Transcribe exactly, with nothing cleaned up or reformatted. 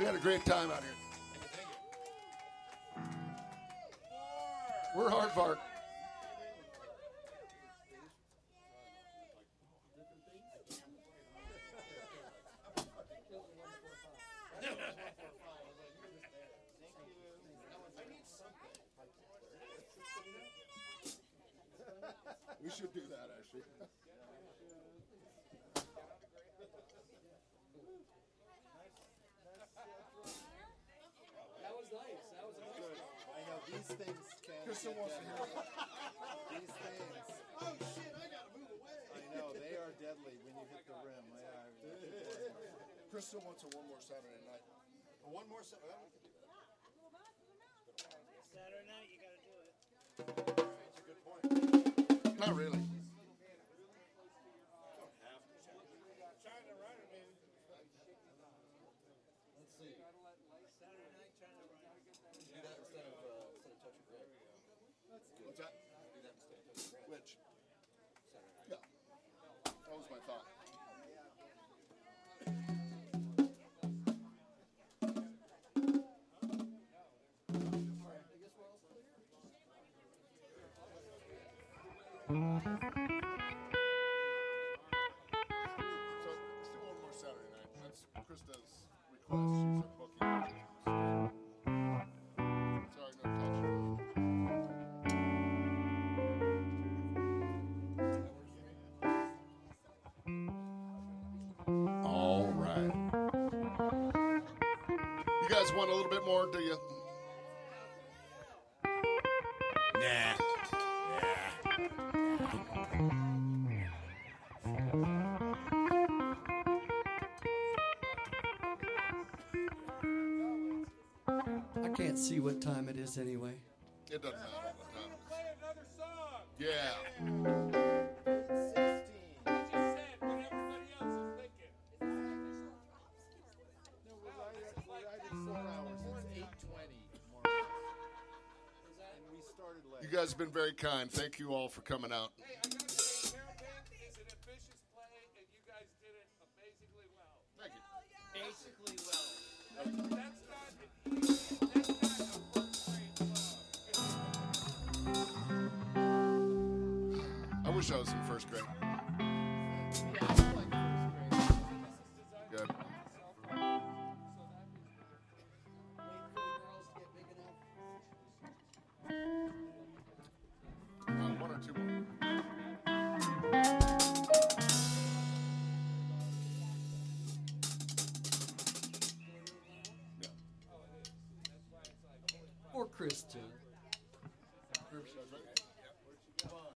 had a great time out here. We're Aardvark. We should do that, actually. That was nice. That was nice. Good. I know these things can. Kristen wants to hear it. These things. Oh shit! I gotta move away. I know they are deadly when you hit the rim. Yeah, I- Kristen wants a one more Saturday night. One more set. Well, we can do that. Saturday night, you gotta do it. That's a good point. Not really. China runner, man. Let's see. Saturday night, China runner. Do that instead of uh, instead of touching red. What's that? Do that instead of touching red. Which? Yeah. That was my thought. So, let's do one more Saturday night. That's Krista's request. She's a booking. Sorry, no touch. All right. You guys want a little bit more, do you? Nah. I can't see what time it is anyway. It doesn't matter what time it Play another song. is. Yeah. sixteen. I just said what everybody else is thinking. No, we're right at, we're right at four hours. It's eight twenty. And we started late. You guys have been very kind. Thank you all for coming out. Hey, I gotta say, Terrapin is an ambitious play, and you guys did it amazingly well. Thank you. Basically well. That's, that's not an easy, that's not a first grade song. I wish I was in first grade. Yeah, I like first grade. Good. Wait for the girls to get big enough. Uh, one or two more. Yeah. Or Kristen. Riverside's right.